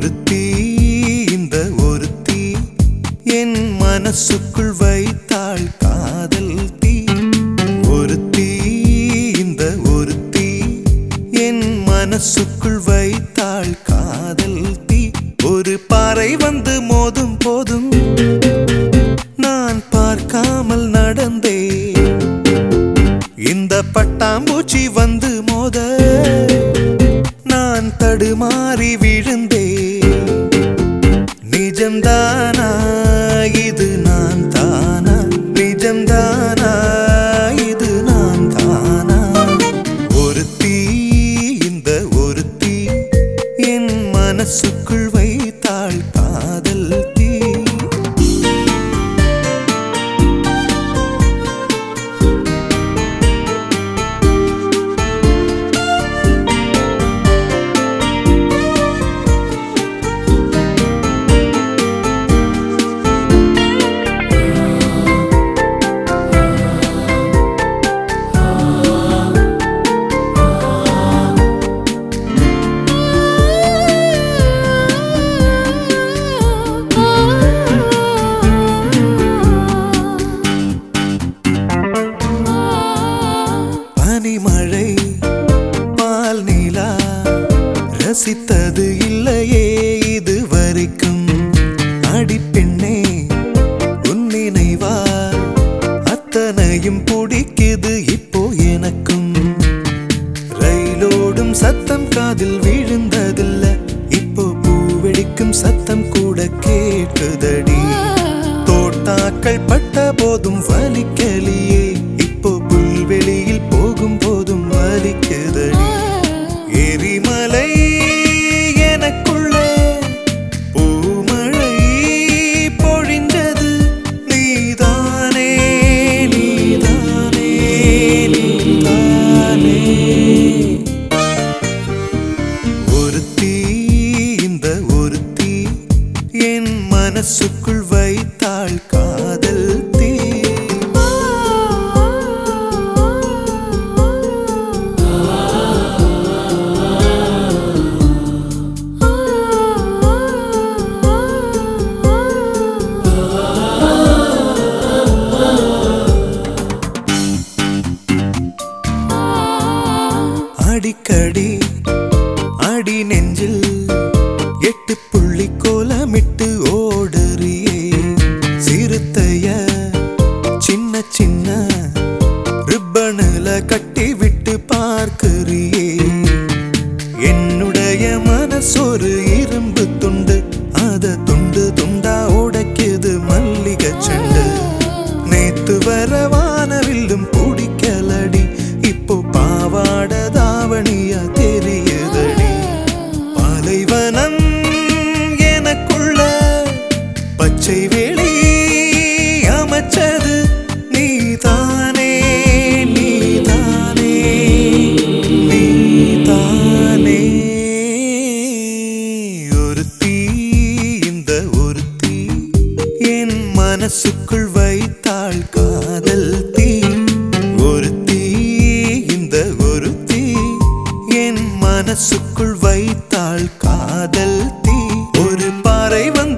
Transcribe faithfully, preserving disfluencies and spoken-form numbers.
ஒருத்தி இந்த ஒருத்தி என் மனசுக்குள் வைத்தாள் காதல் தீ. ஒருத்தி இந்த ஒருத்தி என் மனசுக்குள் வைத்தாள் காதல் தீ. ஒரு பாறை வந்து மோதும் போதும் நான் பார்க்காமல் நடந்தேன். இந்த பட்டாம்பூச்சி வந்து மோத நான் தடுமாறி விழுந்தேன். நிஜம்தானா இது நான் தானா? நிஜம்தானா இது நான் தானா? ஒருத்தி இந்த ஒருத்தி என் மனசுக்குள் வைத்தாள் காதல் தீ. மழை பால் நிலா ரசித்தது இல்லையே இது வரைக்கும். அடிப்பெண்ணே உன் நினைவா அத்தனையும் பிடிக்குது இப்போ எனக்கும். ரயிலோடும் சத்தம் காதில் விழுந்ததில்ல, இப்போ பூவெடிக்கும் சத்தம் கூட கேட்குதடி. தோட்டாக்கள் பட்ட போதும் வலிக்கலியே, இப்போ புல்வெளியில் போகும் போதும் வலிக்குதடி. எரிமலை எனக்குள்ளே பூமழை பொழிந்தது நீதானே நீதானே நீதானே. ஒருத்தி இந்த ஒருத்தி என் மனசுக்குள் வைத்தாள் காதல் தீ. அடிக்கடி அடி நெஞ்சில் எட்டு புள்ளி கோலமிட்டு ஓடுறியே. சிறுத்தைய சின்ன சின்ன ரிப்பனில கட்டி விட்டு பார்க்கிறியே. என்னுடைய மனசொரு இரும்பு துண்டு, அத துண்டு துண்டா உடைக்குது மல்லிகை செண்டு. நேத்து வர வானவில்லும் பிடிக்கலடி, இப்போ பாவாட தாவணியா தெரியுதடி. பாலைவனம் எனக்குள்ள பச்சை வேலி அமைச்சது நீதானே நீதானே நீதானே. ஒருத்தி இந்த ஒருத்தி என் மனசுக்குள் வைத்தாள் காதல் தீ. ஒருத்தி இந்த ஒருத்தி என் மனசுக்குள் வைத்தாள் காதல் தீ. ஒரு பாறை வந்து